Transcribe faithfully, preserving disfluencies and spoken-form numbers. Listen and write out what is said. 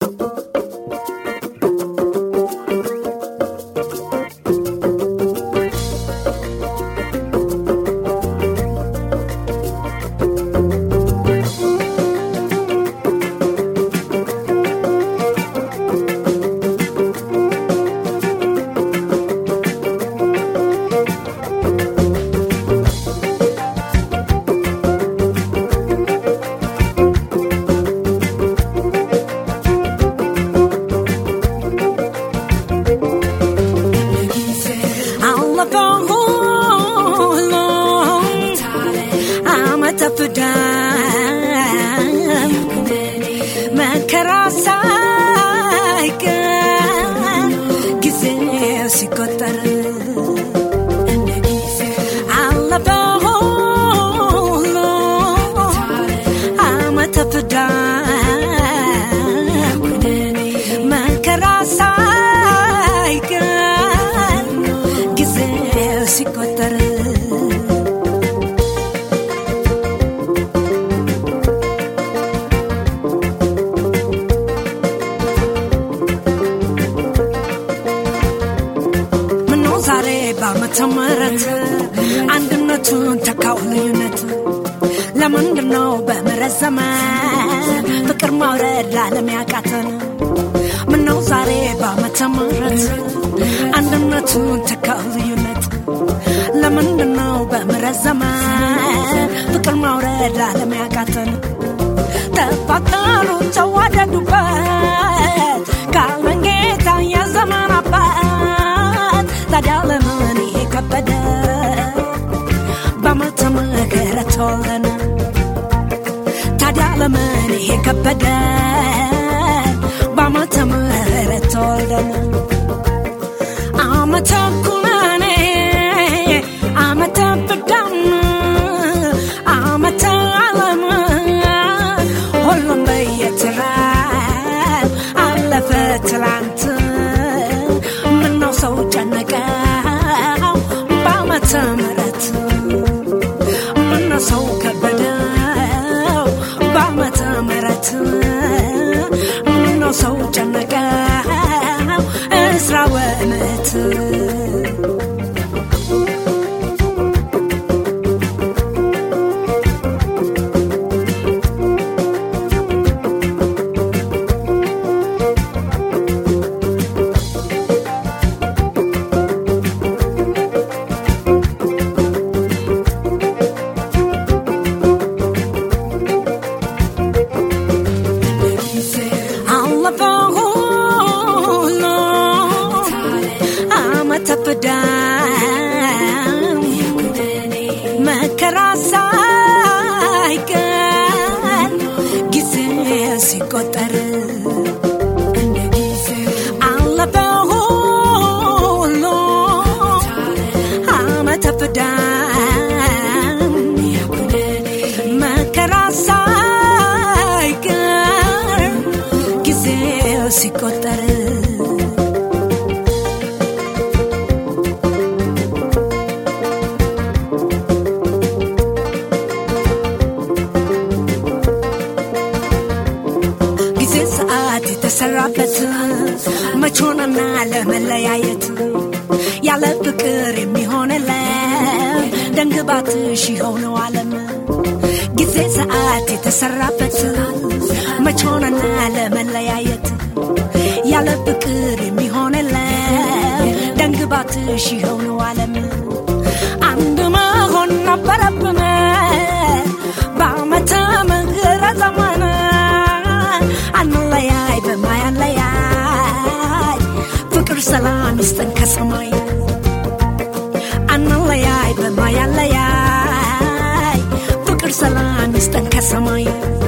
ተመረተ አንድነቱን ተካውልዩነት ለምንድነው በመረዘመ ፍቅር ማውረድ ለዓለም ያቃተን ምነው ዛሬ በመተመረተ አንድነቱን ተካውልዩነት ለምንድነው በመረዘመ ፍቅር ማውረድ ለዓለም ያቃተን ተፋቀሩ ተዋደዱበት ካለንጌታ የዘመን አባት ታዲያ ለምን ከበደ በመተመከረ ተወለነ ታዲያ ለምን ከበደ በመተመከረ ተወለነ አመተኩናኔ አመተብዳም አመተዓለም ሁሉም በየተራ አለፈ ትላንት ምነው ሰው ጨነቀ ተመረተ ምነው ሰው ከበደው በመተመረተ ምነው ሰው ጨነቀው እስራ ወነት ተፈዳም መከራሳ አይቀር ጊዜ ሲቆጠር እንደ ጊዜ አለፈው ሁሉ አመት ተፈዳም መከራሳ አይቀር ጊዜ ሲቆጠር ተሰራበት መቾንና ለመለያየት ያለ ፍቅር የሚሆነለ ደንግባትሽ ይሆነው ዓለም ጊዜ ሰዓት የተሰራበት መቾንና ለመለያየት ያለ ፍቅር የሚሆነለ ደንግባትሽ ይሆነው ዓለም አንድ መሆን ነበረብን በዓመተ ምህረት ዘመን አንለያይ በማያለያይ ፍቅር ሰላም ይስጠን ከሰማይ አንለያይ በማያለያይ ፍቅር ሰላም ይስጠን ከሰማይ